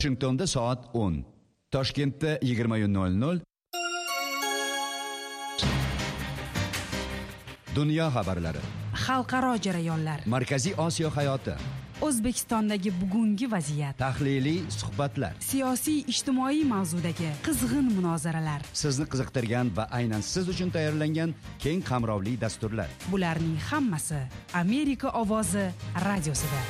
Washingtonda soat 10, Toshkentda 20:00. Dunyo xabarlari, xalqaro jarayonlar, Markaziy Osiyo hayoti, O'zbekistondagi bugungi vaziyat, tahliliy suhbatlar, siyosiy ijtimoiy mavzudagi qizg'in munozaralar, sizni qiziqtirgan va aynan siz uchun tayyorlangan keng qamrovli dasturlar. Bularning hammasi Amerika ovozi radiosida.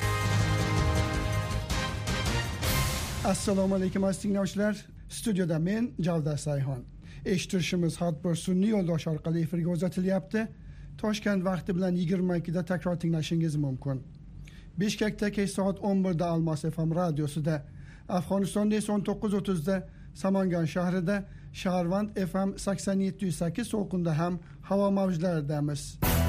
Assalomu alaykum aziz tinglovchilar. Studiyada men Javdar Sayhon. Eshittirishimiz har bir sun'iy yo'ldosh orqali efirga uzatilyapti. Toshkent vaqti bilan 22 da takror tinglashingiz mumkin. Bishkekda kech soat 11 da Almos FM radiosida, Afg'onistonda esa 19:30 da Samangan shahrida, Shaharvand FM 87.8 to'lqinda ham havo mavjlaridamiz.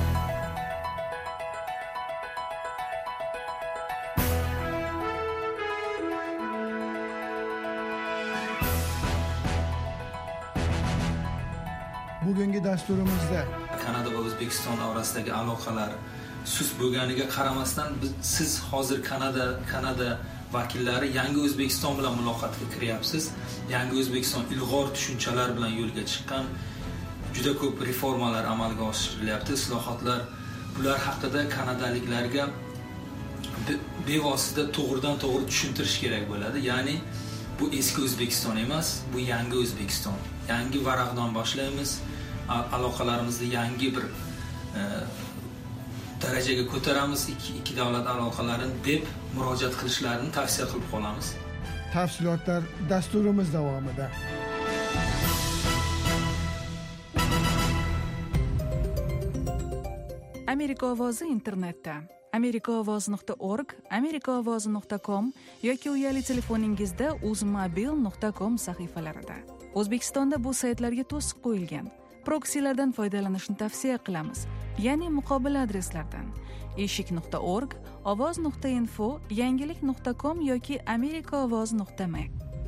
Bugungi dasturimizda Kanada va O'zbekiston orasidagi aloqalar sust bo'lganiga qaramasdan siz hozir Kanada vakillari yangi O'zbekiston bilan muloqotga kiryapsiz. Yangi O'zbekiston ilg'or tushunchalar bilan yo'lga chiqqan, juda ko'p reformalar amalga oshirilyapti, islohotlar. Bular haqida kanadaliklarga bevosita to'g'ridan-to'g'ri tushuntirish kerak bo'ladi. Ya'ni bu eski O'zbekiston emas, bu yangi O'zbekiston. Yangi varaqdan boshlaymiz. Aloqalarimizni yangi bir darajaga ko'taramiz, ikki davlat aloqalarini deb murojaat qilishlarini tavsiya qilib qolamiz. Tafsilotlar dasturimiz davomida. Amerika ovozi internetda amerikaovoz.org, amerikaovozi.com yoki uyali telefoningizda uzmobil.com sahifalarida. O'zbekistonda bu saytlarga to'siq qo'yilgan. Proksilardan foydalanishni tavsiya qilamiz, ya'ni muqobil adreslardan eshik.org, ovoz.info, yangilik.com yoki amerikaovoz.me.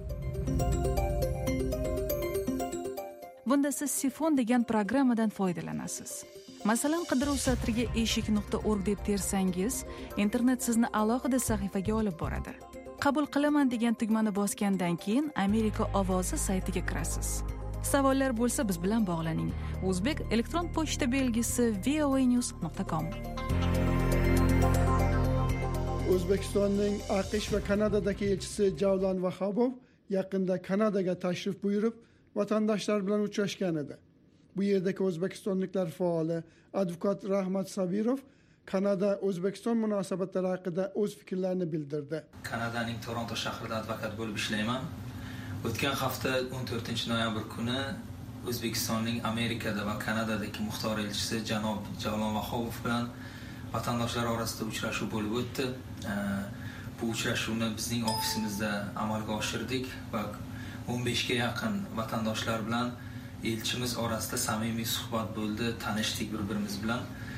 Bunda siz Sifon degan programmadan foydalanasiz. Masalan, qidiruv satriga eshik.org deb tersangiz, internet sizni alohida sahifaga olib boradi. Qabul qilaman degan tugmani bosgandan keyin Amerika ovozi saytiga kirasiz. Savollar bo'lsa biz bilan bog'laning. O'zbek elektron pochta belgisi voanews.com. O'zbekistonning AQSh va Kanadadagi elchisi Javlon Vahobov yaqinda Kanadaga tashrif buyurib, vatandoshlar bilan uchrashgan edi. Bu yerdagi o'zbekistonliklar faoli advokat Rahmat Sabirov Kanada O'zbekiston munosabatlari haqida o'z fikrlarini bildirdi. Kanadaning Toronto shahrida advokat bo'lib ishlayman. O'tgan hafta 14 noyabr kuni O'zbekistonning Amerikada va Kanadadagi muxtor elchisi janob Javlon Vahobov bilan vatandoshlar orasida uchrashuv bo'lib o'tdi. Bu uchrashuvni bizning ofisimizda amalga oshirdik va 15 ga yaqin vatandoshlar bilan elchimiz orasida samimiy suhbat bo'ldi, tanishdik bir-birimiz bilan.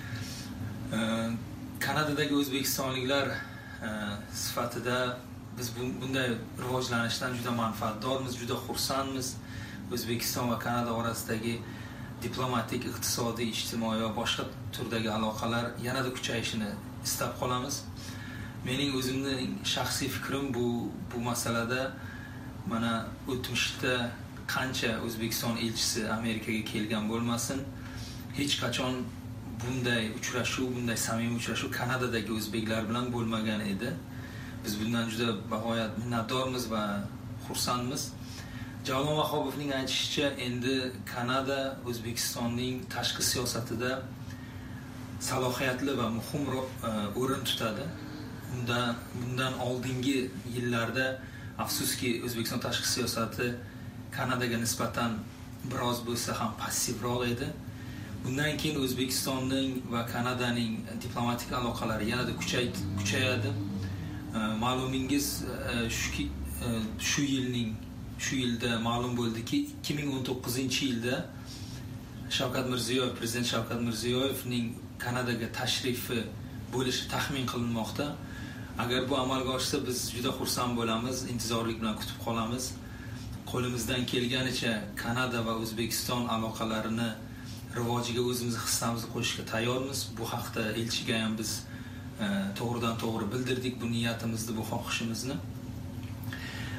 Kanadadagi o'zbekistonliklar sifatida biz bunday rivojlanishdan juda manfaatdormiz, juda xursandmiz. O'zbekiston va Kanada orasidagi diplomatik, iqtisodiy, ijtimoiy va boshqa turdagi aloqalar yanada kuchayishini istab qolamiz. Mening o'zimning shaxsiy fikrim bu masalada mana o'tmishda qancha O'zbekiston elchisi Amerikaga kelgan bo'lmasin, hech qachon bunday uchrashuv, bunday samimiy uchrashuv Kanadadagi o'zbeklar bilan bo'lmagan edi. Biz bundan juda bag'oyat minnatdormiz va xursandmiz. Javlon Vahobovning aytishicha, endi Kanada O'zbekistonning tashqi siyosatida salohiyatli va muhim o'rin tutadi. Bundan oldingi yillarda afsuski O'zbekiston tashqi siyosati Kanadaga nisbatan biroz bo'lsa ham passivroq edi. Bundan keyin O'zbekistonning va Kanadaning diplomatik aloqalari yanada kuchayadi. Ma'lumingiz shu yilda ma'lum bo'ldiki 2019-yilda Prezident Shavkat Mirziyoyevning Kanadaga tashrifi bo'lishi taxmin qilinmoqda. Agar bu amalga oshsa biz juda xursand bo'lamiz, intizorlik bilan kutib qolamiz. Qo'limizdan kelganicha Kanada va O'zbekiston aloqalarini rivojiga o'zimiz hissamizni qo'shishga tayyormiz. Bu haqda elchiga ham biz to'g'ridan to'g'ri bildirdik bu niyatimizni, bu xohishimizni.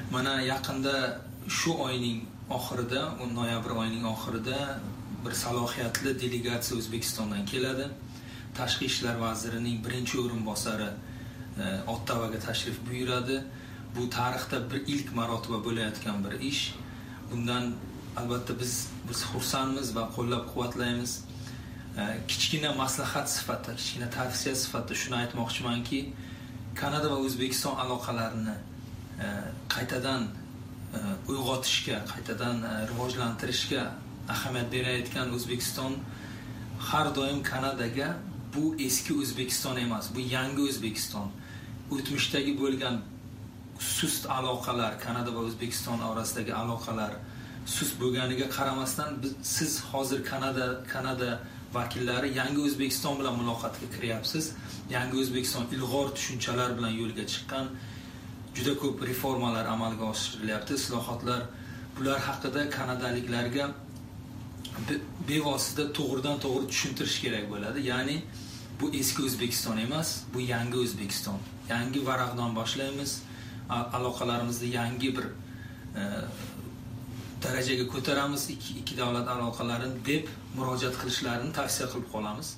Mana yaqinda shu oyning oxirida, noyabr oyining oxirida bir salohiyatli delegatsiya O'zbekistondan keladi. Tashqi ishlar vazirining birinchi o'rinbosari Ottavaga tashrif buyuradi. Bu tarixda bir ilk marotaba bo'layotgan bir ish. Bundan albatta biz xursandmiz va qo'llab-quvvatlaymiz. Kichkina maslahat sifatida, kichkina tavsiya sifatida shuni aytmoqchimanki, Kanada va O'zbekiston aloqalarini qaytadan uyg'otishga, qaytadan rivojlantirishga ahamiyat berayotgan O'zbekiston har doim Kanadaga bu eski O'zbekiston emas, bu yangi O'zbekiston. O'tmishdagi bo'lgan sust aloqalar, Kanada va O'zbekiston orasidagi aloqalar sust bo'lganiga qaramasdan siz hozir Kanada vakillari yangi O'zbekiston bilan muloqotga kiryapsiz. Yangi O'zbekiston ilg'or tushunchalar bilan yo'lga chiqqan, juda ko'p reformalar amalga oshirilyapti, islohotlar. Bular haqida kanadaliklarga bevosita to'g'ridan-to'g'ri tushuntirish kerak bo'ladi. Ya'ni bu eski O'zbekiston emas, bu yangi O'zbekiston. Yangi varaqdan boshlaymiz. Aloqalarimizni yangi bir darajaga ko'taramiz, ikki davlat aloqalarini deb murojaat qilishlarini tavsiya qilib qolamiz.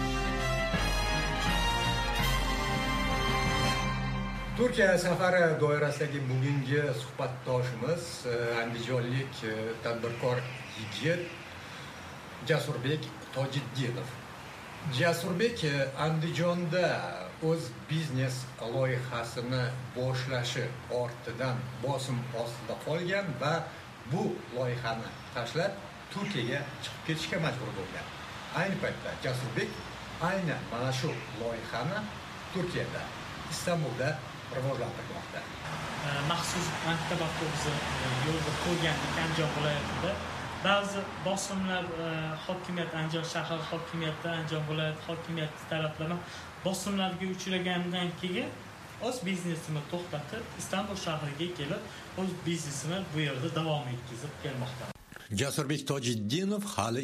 Turkiya safari doirasidagi bugungi suhbatdoshimiz andijonlik tadbirkor yigit Jasurbek Tojiddinov. Jasurbek Andijonda o'z biznes loyihasini boshlashi ortidan bosim ostida qolgan va bu loyihani tashlab Turkiyaga chiqib ketishga majbur bo'lgan. Ayni paytda Jasurbek aynan mana shu loyihani Turkiyada, Istanbulda rivojlantirmoqda. Maxsus maktab avtobusi yo'lga qo'ygandik Andijon viloyatida. Ba'zi bosimlar hokimiyat, Andijon shahar hokimiyati, Andijon viloyat hokimiyati taraflama bosimlarga uchragandan keyin o'z biznesini to'xtatib, Istanbul shahriga kelib, o'z biznesini bu yerda davom etkazib kelmoqda. Jasurbek Tojiddinov hali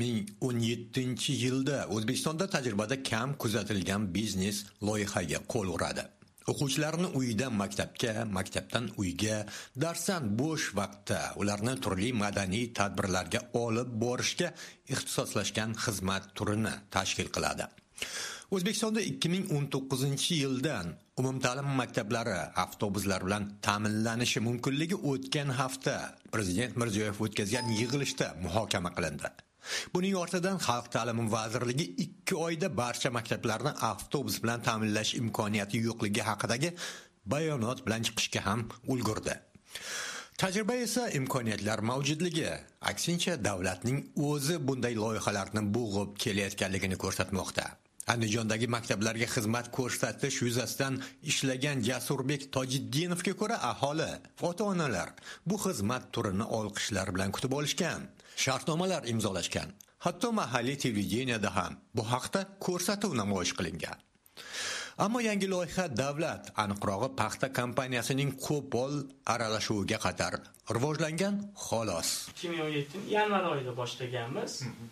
2017-yilda O'zbekistonda tajribada kam kuzatilgan biznes loyihaga qo'l uradi. O'quvchilarni uyidan maktabga, maktabdan uyga, darsdan bo'sh vaqtda ularni turli madaniy tadbirlarga olib borishga ixtisoslashgan xizmat turini tashkil qiladi. O'zbekistonda 2019-yildan umumta'lim maktablari avtobuslar bilan ta'minlanishi mumkinligi o'tgan hafta Prezident Mirziyoyev o'tkazgan yig'ilishda muhokama qilindi. Buning ortidan Xalq ta'limi vazirligi 2 oyda barcha maktablarni avtobus bilan ta'minlash imkoniyati yo'qligi haqidagi bayonot bilan chiqishga ham ulgurdi. Tajriba esa imkoniyatlar mavjudligi, aksincha davlatning o'zi bunday loyihalarni bo'g'ib kelayotganligini ko'rsatmoqda. Andijondagi maktablarga xizmat ko'rsatish yuzasidan ishlagan Jasurbek Tojiddinovga ko'ra aholi, ota-onalar bu xizmat turini olqishlar bilan kutib olishgan, shartnomalar imzolashgan. Hatto mahalliy televideniyada ham bu haqda ko'rsatuv namoyish qilingan. Ammo yangi loyiha davlat, aniqrog'i paxta kompaniyasining qo'pol aralashuviga qadar rivojlangan xolos. 2017 yanvar oyida boshlaganmiz.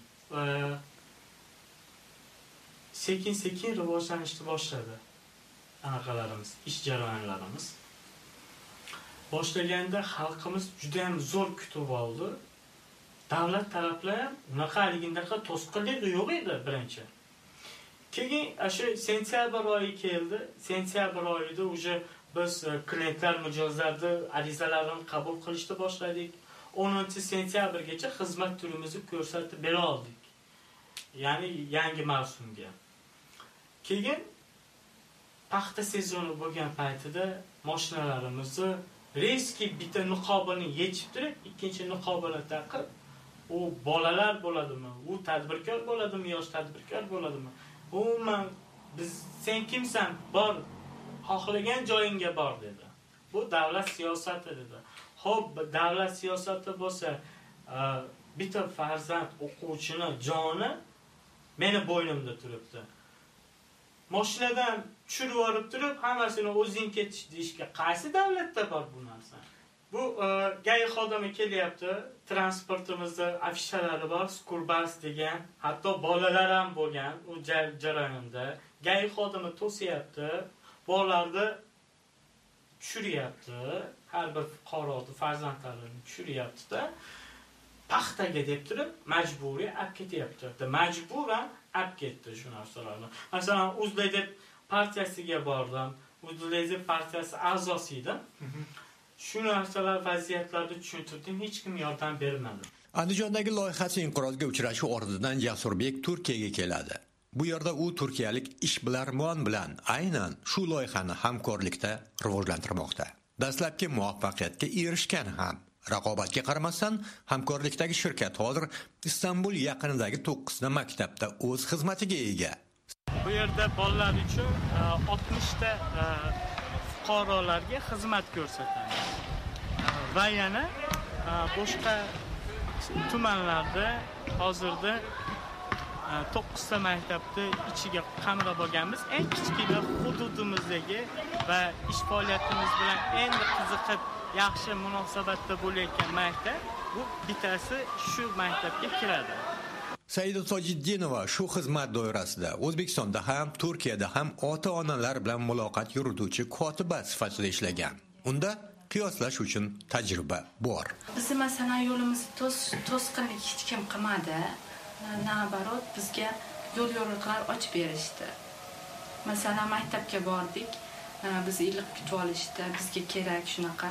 Sekin-sekin rivojlanishni boshladi. Anaqalarimiz, ish jarayonlarimiz. Boshlaganda xalqimiz juda ham zo'r kutib oldi. Davlat taraflari unaqaligindaqa to'sqinlik yo'q edi birinchi. Keyin o'sha sentyabr oyi keldi. Sentyabr oyida uje biz klientlar mijozlarni arizalarini qabul qilishni boshladik. 10-sentyabrgacha xizmat turimizni ko'rsatib bera oldik. Ya'ni yangi mavsumga. Keyin paxta sezoni bo'lgan paytida mashinalarimizni reski bitta niqobini yechib turib, ikkinchi niqobini taqib, u bolalar bo'ladimi, u tadbirkor bo'ladimi, yosh tadbirkor bo'ladimi? Umuman biz sen kimsan? Bor, xohlagan joyingga bor dedi. Bu davlat siyosati dedi. Xo'p, davlat siyosati bo'lsa, bitta farzand o'quvchini joni meni bo'ynimda turibdi. Mashinadan tushirib olib turib, hammasini o'zing ketish deyishga qaysi davlatda bor bu narsa? Bu GAI xodimi kelyapti, transportimizda afishalari bor, Skurbas degan, hatto bolalar ham bo'lgan u jarayonda. GAI xodimi to'siyapti, bolalarni tushiryapti. Har bir fuqaroni farzandlarini tushiryapti-da. Paxtaga deb turib majburiy olib ketyapti. Majburan olib ketdi shu narsalarni. Masalan, O'zbek partiyasiga bordim. O'zbek partiyasi a'zosi edim. Shu narsalar vaziyatlarni tushuntirdim, hech kim yordam bermadi. Andijondagi loyihasi inqirozga uchrashi ortidan Jasurbek Turkiyaga keladi. Bu yerda u turkiyalik ishbilarmon bilan aynan shu loyihani hamkorlikda rivojlantirmoqda. Dastlabki muvaffaqiyatga erishgan ham. Raqobatga qaramasdan, hamkorlikdagi shirkat hozir Istanbul yaqinidagi 9 ta maktabda o'z xizmatiga ega. Bu yerda bolalar uchun 60 ta fuqarolarga xizmat ko'rsatadi. Va yana boshqa tumanlarda hozirda 9 ta maktabni ichiga qamrab olganmiz. Eng kichkina hududimizdagi va ish faoliyatimiz bilan endi qiziqib yaxshi munosabatda bo'layotgan maktab bu bittasi shu maktabga kiradi. Saida Sojiddinova shu xizmat doirasida O'zbekistonda ham, Turkiyada ham ota-onalar bilan muloqot yurituvchi kotiba sifatida ishlagan. Unda qiyoslash uchun tajriba bor. Biz masalan yo'limizni to'sqinlik hech kim qilmadi. Nabarot bizga yo'l-yo'riqlar ochib berishdi. Masalan, maktabga bordik, biz iliq kutib olishdi, bizga kerak shunaqa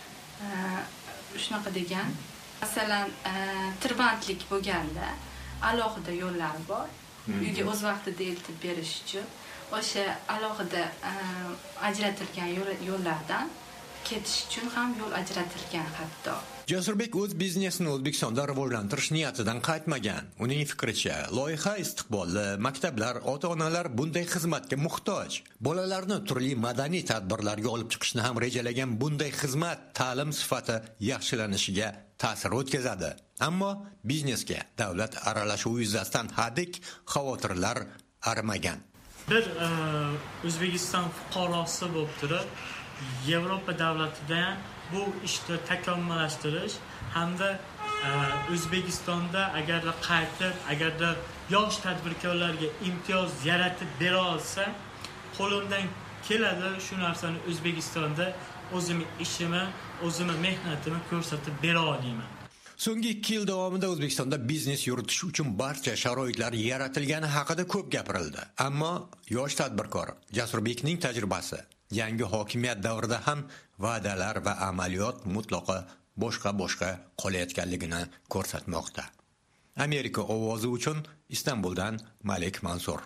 degan. Masalan, tirbandlik bo'lganda alohida yo'llar bor. Uyga o'z vaqtida eltib berish uchun o'sha alohida ajratilgan yo'llardan ketish uchun ham yo'l ajratilgan hatto. Jasurbek o'z biznesini O'zbekistonda rivojlantirish niyatidan qaytmagan. Uning fikricha, loyiha istiqbolli, maktablar, ota-onalar bunday xizmatga muhtoj. Bolalarni turli madaniy tadbirlarga olib chiqishni ham rejalagan bunday xizmat ta'lim sifati yaxshilanishiga ta'sir o'tkazadi. Ammo biznesga davlat aralashuvi yuzasidan hadik xavotirlar arimagan. Bir O'zbekiston fuqarosi bo'lib turib, Yevropa davlatida bu ishni takomillashtirish hamda O'zbekistonda agarda yosh tadbirkorlarga imtiyoz yaratib bera olsa, qo'limdan keladi shu narsani O'zbekistonda o'zimning ishimni, o'zimning mehnatimni ko'rsatib bera olaman. So'nggi 2 yil davomida O'zbekistonda biznes yuritish uchun barcha sharoitlar yaratilgani haqida ko'p gapirildi. Ammo yosh tadbirkor Jasurbekning tajribasi yangi hokimiyat davrida ham va'dalar va amaliyot mutlaqo boshqa qolayotganligini ko'rsatmoqda. Amerika ovozi uchun Istanbuldan Malik Mansur.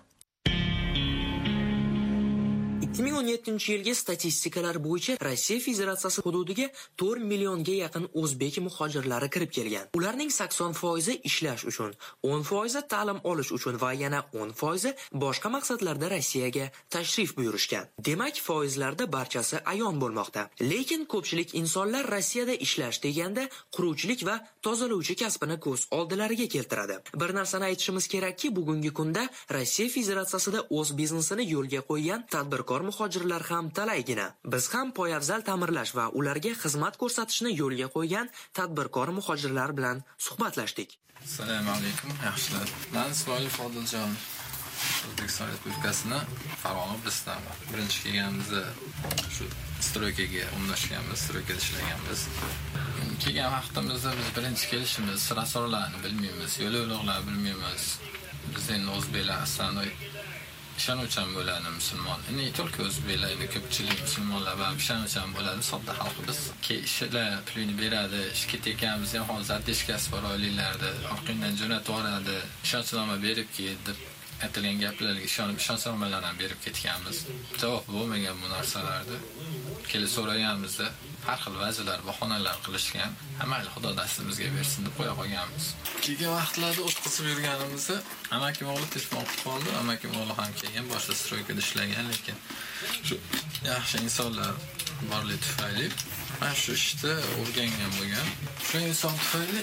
2017-yilgi statistikalar bo'yicha Rossiya Federatsiyasi hududiga 4 millionga yaqin o'zbek muhojirlari kirib kelgan. Ularning 80% ishlash uchun, 10% ta'lim olish uchun va yana 10% boshqa maqsadlarda Rossiyaga tashrif buyurishgan. Demak, foizlarda barchasi ayon bo'lmoqda. Lekin ko'pchilik insonlar Rossiyada ishlash deganda quruvchilik va tozalovchi kasbini ko'z oldilariga keltiradi. Bir narsani aytishimiz kerakki, bugungi kunda Rossiya Federatsiyasida o'z biznesini yo'lga qo'ygan tadbirkor muhojirlar ham talaygina. Biz ham poyafzal ta'mirlash va ularga xizmat ko'rsatishni yo'lga qo'ygan tadbirkor muhojirlar bilan suhbatlashdik. Assalomu alaykum, yaxshilar. Men Ismoil Fodiljon, O'zbekiston Respublikasining Farg'ona oblasidan. Birinchi kelganimizda shu stroykaga umlashganmiz, stroykada ishlaganmiz. Kelgan vaqtimizda biz birinchi kelishimiz, sir-asrorlarni bilmaymiz, yo'l-yo'riqlarni bilmaymiz. Biz endi o'zbeklar aslan ishonuvchan bo'ladi musulmon. Endi только o'zbeklar, ko'pchilik musulmonlar va ishonuvchan bo'ladi, sodda xalqimiz. Ishlar pulini beradi, ish ketayotganimiz ham hozir adishkasi bor oilalarda, orqadan jo'natib yuboradi. Ishonchnoma berib keldi. Aytilgan gaplarga ishonchnomalarni berib ketganmiz. Javob bo'lmagan bu narsalarda. Kelib so'raganimizda har xil va'zilar, bahonalar qilishgan. Mayli, Xudo nasibimizga bersin deb qo'ya qolganmiz. Kelgan vaqtlarda o'tkazib yurganimizda amakim o'g'li telefon qilib qoldi. Amakim o'g'li ham kelgan, boshqa stroykada ishlagan, lekin shu yaxshi insonlar borligi tufayli mana shu ishda o'rgangan bo'lgan. Shu inson tufayli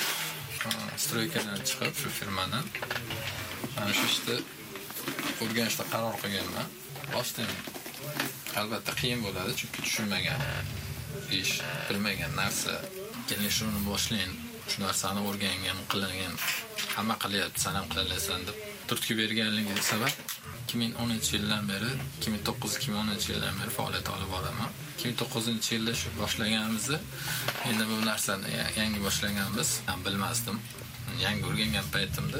stroykadan chiqib shu firmadan mana shu ishda o'rganishga qaror qilganman. Boshdan albatta qiyin bo'ladi, chunki tushunmagan ish, bilmagan narsa. Keling shuni boshlang, shu narsani o'rgangan, qilingan, hamma qilyapti, sen ham qilasan deb turtki berganligi sabab 2010-yildan beri 2009-2010-yildan beri faoliyat olib boraman. 2009-yilda shu boshlaganimizda endi bu narsani yangi boshlaganmiz. Men bilmasdim. Yangi o'rgangan paytimda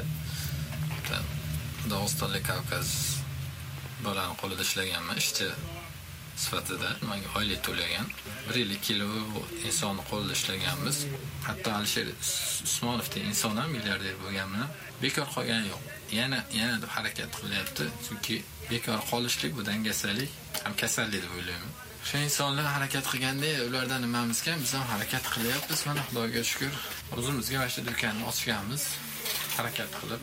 Dog'istonli Kavkaz bolani qo'lida ishlaganman, ishchi sifatida. Menga oylik to'lagan. 1 yil bu insonni qo'lida ishlaganmiz. Hatto Alisher Usmonovdek inson ham milliarder bo'lganman. Bekor qolgani yo'q. Yana deb harakat qilyapti. Chunki bekor qolishlik bu dangasalik ham kasallik deb o'ylayman. Shu insonlar harakat qilganda ulardan nimamizga biz ham harakat qilyapmiz. Mana Xudoga shukr, o'zimizga mana shu do'konni ochganmiz. Harakat qilib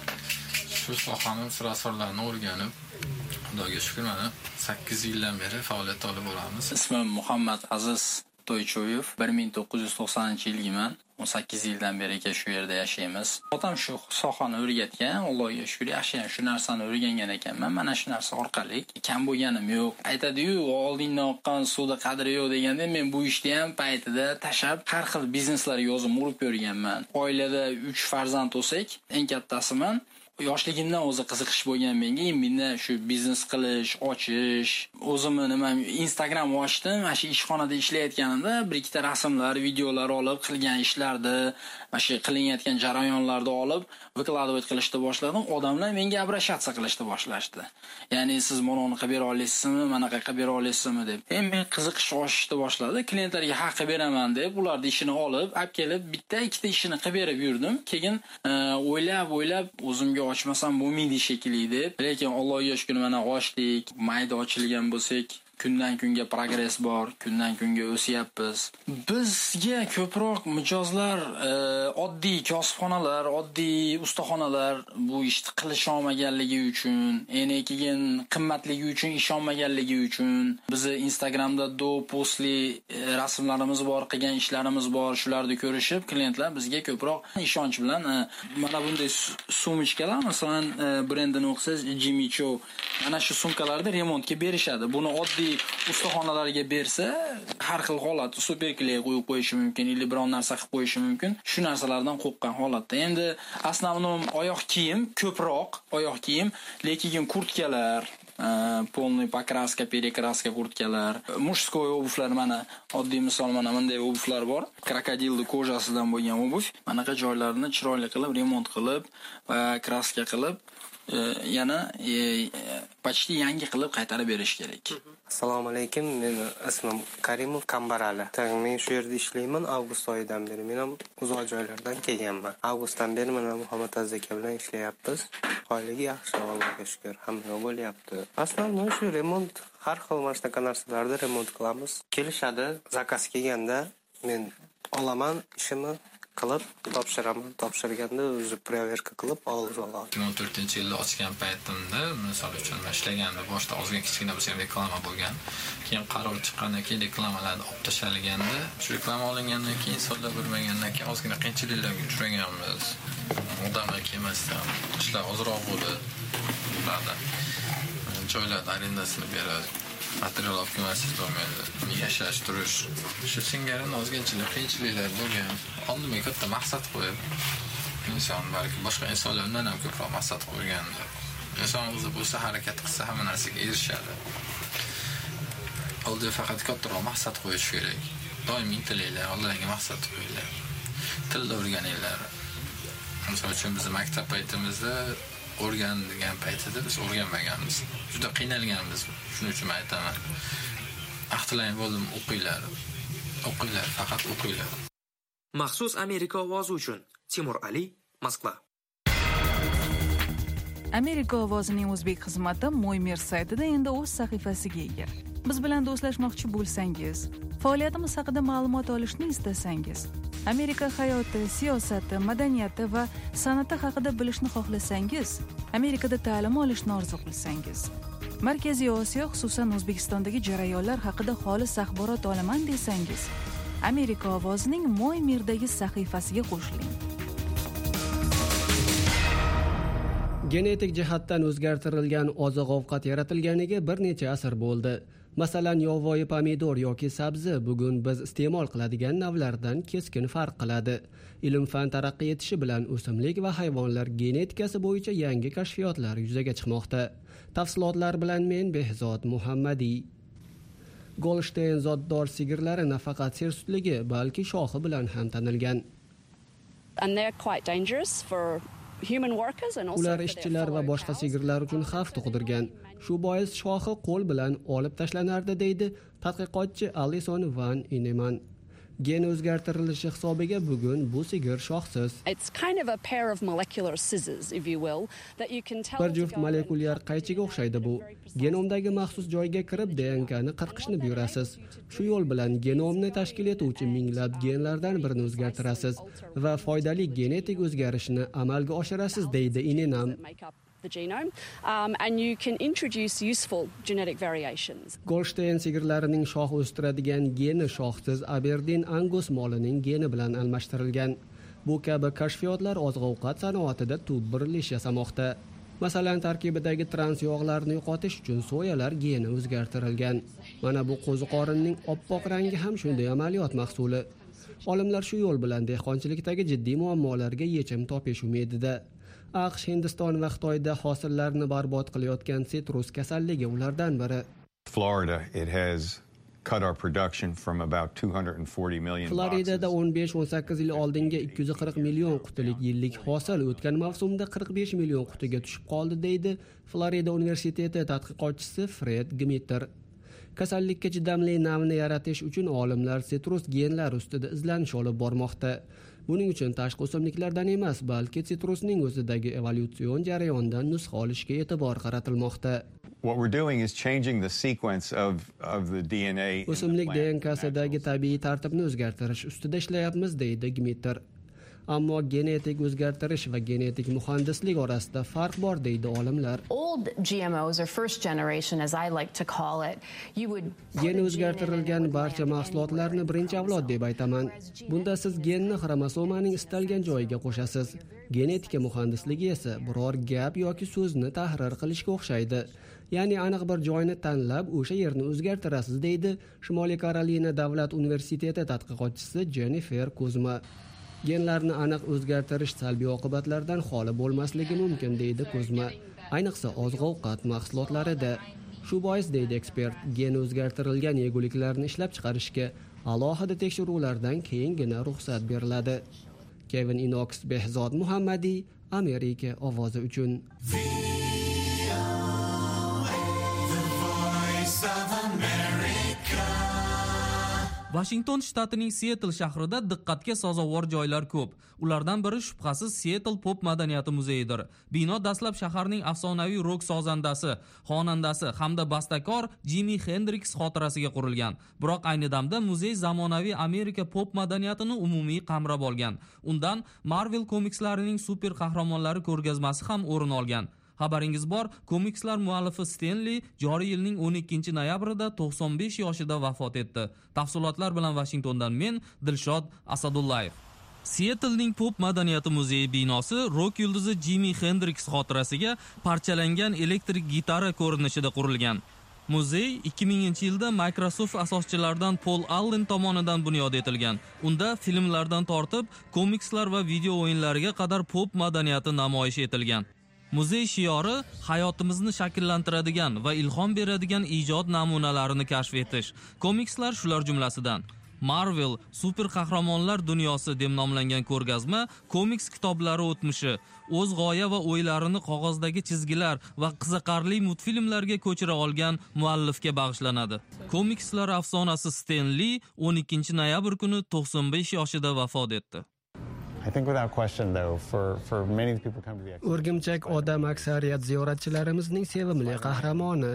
shu sohaning sir-asrorlarini o'rganib, Xudoga shukr, mana 8 yildan beri faoliyat olib boramiz. Ismim Muhammad Aziz To'ychoyev. 1990-yilgiman. 18 yildan beri shu yerda yashaymiz. Otam shu sohani o'rgatgan, Allohga shukr, yaxshi shu narsani o'rgangan ekanman. Mana shu narsa orqali kam bo'lganim yo'q. Aytadi-yu, oldindan oqqan suvda qadri yo'q deganda, men bu ishni ham paytida tashab har xil bizneslarga o'zim urib ko'rganman. Oilada 3 farzand o'sak, eng kattasiman. Yoshligimdan o'zi qiziqish bo'lgan menga, menda shu biznes qilish, ochish, o'zimni nima Instagram ochdim, mana shu ishxonada ishlayotganimda bir ikkita rasmlar, videolar olib qilgan ishlarni, mana shu qilinayotgan jarayonlarni olib vykladovat qilishni boshladim. Odamlar menga обращаться qilishni boshlashdi. Ya'ni siz mana uni qilib bera olasizmi, mana qilib bera olasizmi deb. Men qiziqish oshishni boshladi. Klientlarga haq beraman deb ularning ishini olib kelib bitta ikkita ishini qilib berib yurdim. Keyin o'ylab o'zimga ochmasam bo'lmaydi shekilli deb. Lekin Allohga shukr, mana ochdik, mayda ochilgan bo'lsak, kundan kunga progress bor, kundan kunga o'syapmiz. Bizga ko'proq mijozlar oddiy kosibxonalar, oddiy ustaxonalar bu ishni qilisha olmaganligi uchun, keyin qimmatligi uchun ishonmaganligi uchun, bizni Instagramda postli rasmlarimiz bor, qilgan ishlarimiz bor, shularni ko'rishib klientlar bizga ko'proq ishonch bilan mana bunday sumkalar, masalan, brendini o'qisangiz Jimmy Choo, mana shu sumkalarni remontga berishadi. Buni oddiy ustaxonalarga bersa, har xil holat superkley qo'yib qo'yishi mumkin, yoki biron narsa qilib qo'yishi mumkin. Shu narsalardan qo'rqqan holatda. Endi asnovnom oyoq kiyim, ko'proq oyoq kiyim, lekin kurtkalar, полный покраска, перекраска kurtkalar, mujskoy obuvlar, mana oddiy misol mana bunday obuvlar bor. Krokodilni kojasidan bo'lgan obuv. Manaqa joylarni chiroyli qilib, remont qilib va kraska qilib yana почти yangi qilib qaytarib berish kerak. Assalomu alaykum. Men ismim Karimov Kambarali. Men shu yerda ishlayman avgust oyidan beri. Men ham uzoq joylardan kelganman. Avgustdan beri mana Muhammad Aziz aka bilan ishlayapmiz. Oyligi yaxshi, Allohga shukr, hamma bo'lyapti. Aslida shu remont, har xil mana shunaqa narsalarni remont qilamiz. Kelishadi, zakaz kelganda men olaman, ishimni qilib topshiraman. Topshirganda o'zi proverka qilib olib olaman. 2014-yilda ochgan paytimda, misol uchun ishlaganda boshda ozgina kichkina bo'lsa ham reklama bo'lgan. Keyin qaror chiqqandan keyin reklamalarni olib tashalganda, shu reklama olingandan keyin insonlar bilmagandan keyin ozgina qiyinchiliklarga uchraganmiz. Odamlar kelmasdan ishlar ozroq bo'ldi. Joylar arendasini beradi. Material olib kelmasiz bo'lmaydi. Yashash, turish. Shu singari ozginchalik qiyinchiliklar bo'lgan. Oldimga katta maqsad qo'yib, inson balki boshqa insonlardan ham ko'proq maqsad qo'yganda, inson o'zi bo'lsa harakat qilsa hamma narsaga erishadi. Oldiga faqat kattaroq maqsad qo'yish kerak. Doim intilinglar, oldinga maqsad qo'yinglar. Tilni o'rganinglar. Misol uchun biz maktab paytimizda o'rgangan paytida biz o'rganmaganmiz. Juda qiynalganmiz. Shuning uchun aytaman. Ahtilang bo'ldim, o'qinglar. O'qinglar, faqat o'qinglar. Maxsus Amerika ovozi uchun Timur Ali, Moskva. Amerika ovozining o'zbek xizmati Mo'ymer saytida endi o'z sahifasiga ega. Biz bilan do'stlashmoqchi bo'lsangiz, faoliyatimiz haqida ma'lumot olishni istasangiz, Amerika hayoti, siyosati, madaniyati va san'ati haqida bilishni xohlasangiz, Amerikada ta'lim olishni orzu qilsangiz, Markaziy Osiyo, xususan O'zbekistondagi jarayonlar haqida xolis axborot olaman desangiz, Amerika ovozining Mo'ymerdagi sahifasiga qo'shiling. Genetik jihatdan o'zgartirilgan oziq-ovqat yaratilganiga bir necha asr bo'ldi. Masalan, yovvoyi pomidor yoki sabzi bugun biz iste'mol qiladigan navlardan keskin farq qiladi. Ilm-fan taraqqiy etishi bilan o'simlik va hayvonlar genetikasi bo'yicha yangi kashfiyotlar yuzaga chiqmoqda. Tafsilotlar bilan men Behzod Muhammadiy. Golshtayn zotdor sigirlari nafaqat sersutligi, balki shoxi bilan ham tanilgan. Ular ishchilar va boshqa sigirlar uchun xavf tug'dirgan. Shu bois shoxi qo'l bilan olib tashlanardi, deydi tadqiqotchi Alison Van Ineman. Gen o'zgartirilishi hisobiga bugun bu sigir shoxsiz. Bir juft molekulyar qaychiga o'xshaydi bu. Genomdagi maxsus joyga kirib DNKni qirqishni buyurasiz. Shu yo'l bilan genomni tashkil etuvchi minglab genlardan birini o'zgartirasiz va foydali genetik o'zgarishni amalga oshirasiz, deydi Ineman. Golshtayn sigirlarining shox o'stiradigan geni shoxsiz Aberdeen Angus molining geni bilan almashtirilgan. Bu kabi kashfiyotlar oziq-ovqat sanoatida tub burilish yasamoqda. Masalan, tarkibidagi trans yog'larni yo'qotish uchun soyalar geni o'zgartirilgan. Mana bu qo'ziqorinning oppoq rangi ham shunday amaliyot mahsuli. Olimlar shu yo'l bilan dehqonchilikdagi jiddiy muammolarga yechim topish umidida. AQSh, Hindiston va Xitoyda hosillarni barbod qilayotgan sitrus kasalligi ulardan biri. Florida, it has cut our production from about 240 million boxes. Floridada 15-18 yil oldinga 240 million qutilik yillik hosil o'tgan mavsumda 45 million qutiga tushib qoldi, deydi Florida universiteti tadqiqotchisi Fred Gmitter. Kasallikka chidamli navni yaratish uchun olimlar sitrus genlar ustida izlanish olib bormoqda. Buning uchun tashqi o'simliklardan emas, balki sitrusning o'zidagi evolyutsion jarayondan nusxa olishga e'tibor qaratilmoqda. What we're doing is changing the sequence of the DNA. O'simlik DNKsidagi tabiiy tartibni o'zgartirish ustida ishlayapmiz, deydi Gmitter. Ammo genetik o'zgartirish va genetik muhandislik orasida farq bor, deydi olimlar. GMOs or first generation as I like to call it. Gen o'zgartirilgan barcha mahsulotlarni birinchi avlod deb aytaman. Bunda siz genni xromosomaning istalgan joyiga qo'shasiz. Genetika muhandisligi esa biror gap yoki so'zni tahrir qilishga o'xshaydi. Ya'ni aniq bir joyni tanlab o'sha yerni o'zgartirasiz, deydi Shimoliy Karolina davlat universiteti tadqiqotchisi Jennifer Kuzma. Genlarni aniq o'zgartirish salbiy oqibatlardan xoli bo'lmasligi mumkin, deydi Kuzma. Ayniqsa oziq-ovqat mahsulotlarida. Shu bois, deydi ekspert, gen o'zgartirilgan yeguliklarni ishlab chiqarishga alohida tekshiruvlardan keyingina ruxsat beriladi. Kevin Inox, Behzod Muhammadiy, Amerika ovozi uchun. Washington shtatining Seattle shahrida diqqatga sazovor joylar ko'p. Ulardan biri shubhasiz Seattle pop madaniyati muzeyidir. Bino dastlab shaharning afsonaviy rock sozandasi, xonandasi hamda bastakor Jimi Hendrix xotirasiga qurilgan. Biroq ayni damda muzey zamonaviy Amerika pop madaniyatini umumiy qamrab olgan. Undan Marvel komikslarining super qahramonlari ko'rgazmasi ham o'rin olgan. Xabaringiz bor, komikslar muallifi Stan Lee joriy yilning 12 noyabrida 95 yoshida vafot etdi. Tafsilotlar bilan Washingtondan men Dilshod Asadullayev. Seattlening pop madaniyati muzeyi binosi rock yulduzi Jimi Hendrix xotirasiga parchalangan elektrik gitara ko'rinishida qurilgan. Muzey 2000-yilda Microsoft asoschilaridan Paul Allen tomonidan bunyod etilgan. Unda filmlardan tortib komikslar va video o'yinlariga qadar pop madaniyati namoyish etilgan. Muzey shiori hayotimizni shakllantiradigan va ilhom beradigan ijod namunalarini kashf etish. Komikslar shular jumlasidan. Marvel super qahramonlar dunyosi deb nomlangan ko'rgazma komiks kitoblari o'tmishi, o'z g'oya va o'ylarini qog'ozdagi chizgilar va qiziqarli multfilmlarga ko'chira olgan muallifga bag'ishlanadi. Komikslar afsonasi Stan Lee 12 noyabr kuni 95 yoshida vafot etdi. I think without question though for many people come to the O'rgimchak odam aksariyat ziyoratchilarimizning sevimli qahramoni.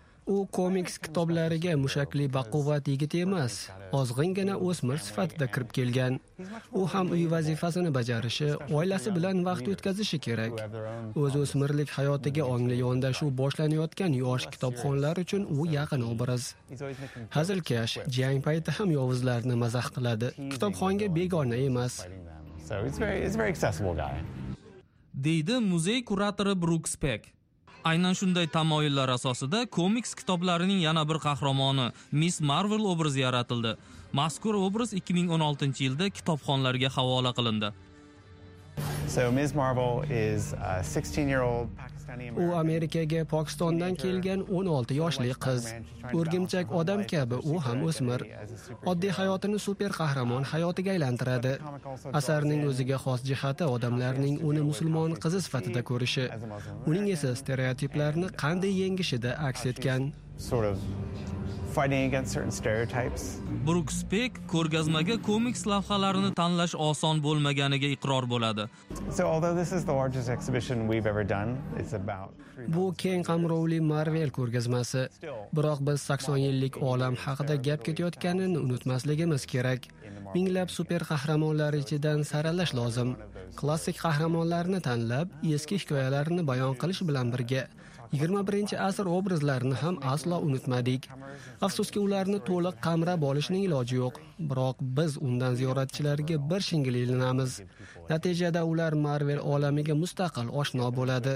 U komiks kitoblariga mushakli baquvvat yigit emas, ozg'ingina o'smir sifatida kirib kelgan. U ham uy vazifasini bajarishi, oilasi bilan vaqt o'tkazishi kerak. O'z o'smirlik hayotiga ongli yondashuv boshlanayotgan yosh kitobxonlar uchun u yaqin obraz. Hazilkash, jang payti ham yovuzlarni mazax qiladi. Kitobxonga begona emas. So it's very accessible guy. Deydi muzey kuratori Brooks Peck. Aynan shunday tamoyillar asosida komiks kitoblarining yana bir qahramoni Miss Marvel obrazi yaratildi. Mazkur obraz 2016-yilda kitobxonlarga havola qilindi. So Ms. Marvel is a 16-year-old U Amerikaga Pokistondan kelgan 16 yoshli qiz. O'rgimchak odam kabi u ham o'smir. Oddiy hayotini super qahramon hayotiga aylantiradi. Asarning o'ziga xos jihati odamlarning uni musulmon qizi sifatida ko'rishi. Uning esa stereotiplarni qanday yengishida aks etgan. Fighting against certain stereotypes. Brooks Peck ko'rgazmaga komiks lavhalarini tanlash oson bo'lmaganiga iqror bo'ladi. So although this is the largest exhibition we've ever done, it's about Bu keng qamrovli Marvel ko'rgazmasi. Biroq biz 80 yillik olam haqida gap ketayotganini unutmasligimiz kerak. Minglab super qahramonlar ichidan saralash lozim. Klassik qahramonlarni tanlab, eski hikoyalarni bayon qilish bilan birga 21-asr obrazlarini ham aslo unutmadik. Afsuski ularni to'liq qamrab olishning iloji yo'q. Biroq biz undan ziyoratchilarga bir shingillanamiz. Natijada ular Marvel olamiga mustaqil oshno bo'ladi.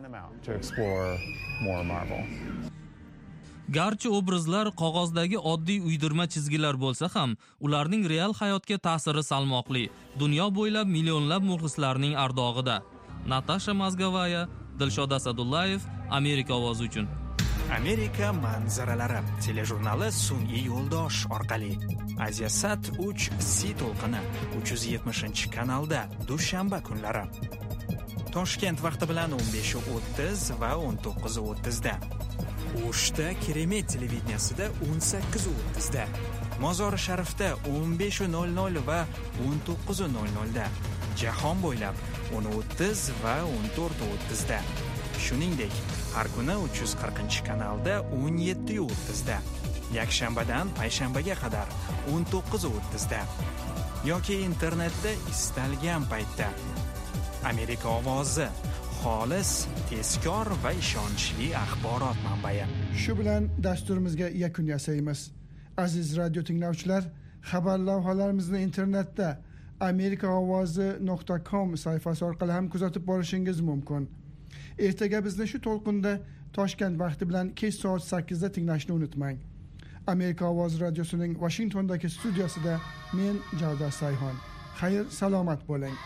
Garchi obrazlar qog'ozdagi oddiy uydirma chizgilar bo'lsa ham, ularning real hayotga ta'siri salmoqli. Dunyo bo'ylab millionlab muxlislarning ardog'ida. Natasha Mazgavaya, Dilshod Asadullayev, Amerika ovozi uchun. Amerika manzaralari telejurnali sun'iy yo'ldosh orqali Asiasat 3 C to'lqini 370-kanalda dushanba kunlari. Toshkent vaqti bilan 15:30 va 19:30 da. O'shda Keremet televideniyasida 18:30 da. Mozori Sharifda 15:00 va 19:00 da. Jahon bo'ylab 10:30 va 14:30 da. Shuningdek, har kuni 340-kanalda 17:30 da. Yakshanbadan payshanbaga qadar 19:30 da. Yoki internetda istalgan paytda. Amerika ovozi, xolis, tezkor va ishonchli axborot manbai. Shu bilan dasturimizga yakun yasaymiz. Aziz radio tinglovchilar, xabar lavhalarimizni internetda amerikaovozi.com sayfasi orqali ham kuzatib borishingiz mumkin. Ertaga bizni shu to'lqinda Toshkent vaqti bilan kech soat 8 da tinglashni unutmang. Amerika ovozi radiosining Washingtondagi studiyasida men Javdar Sayhon. Xayr, salomat bo'ling.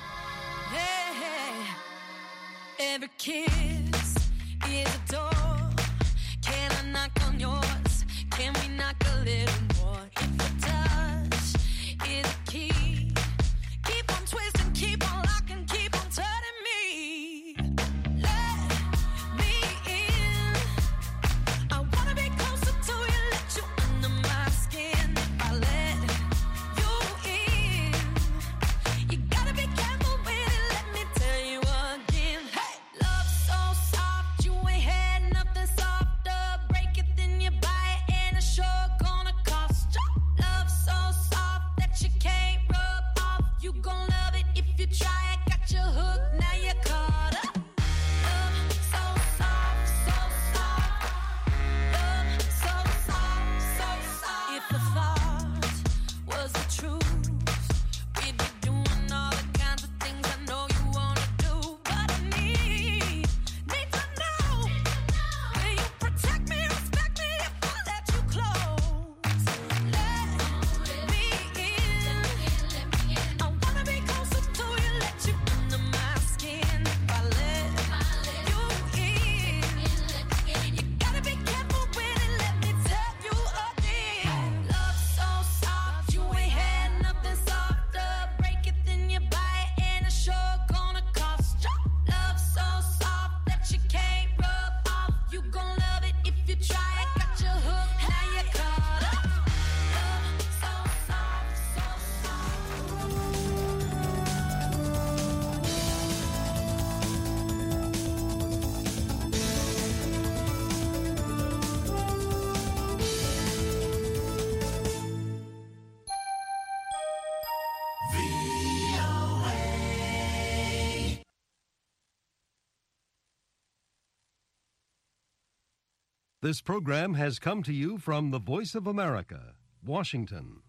Every kiss is a door. Can I knock on yours? Can we knock a little more? If a touch is a key, keep on twisting, keep on locking, keep on turning me. Let me in. I wanna be closer to you, let you under my skin. If I let you in, you gotta be careful with it, let me tell you again. Hey, love so soft, you ain't had nothing softer. Break it, then you buy it, and it's sure gonna cost you. Love so soft that you can't rub off. You gon' love it if you try it. Got your hook, now you're caught up. Love so soft, so soft. Love so soft, so soft. If the thought was the truth, we'd be doing all the kinds of things I know you wanna do. But I need to know, will you protect me, respect me if I let you close? Let me in. I wanna be closer to you, let you under my skin. If I let you in, you gotta be careful with it, let me tell you again. Love so soft, you ain't had nothing softer. Break it, then you buy it, and it's sure gonna cost you. Love so soft that you can't rub off. You gon' love it if you try it. Got your hook, now you're caught up. Love so soft, so This program has come to you from the Voice of America, Washington.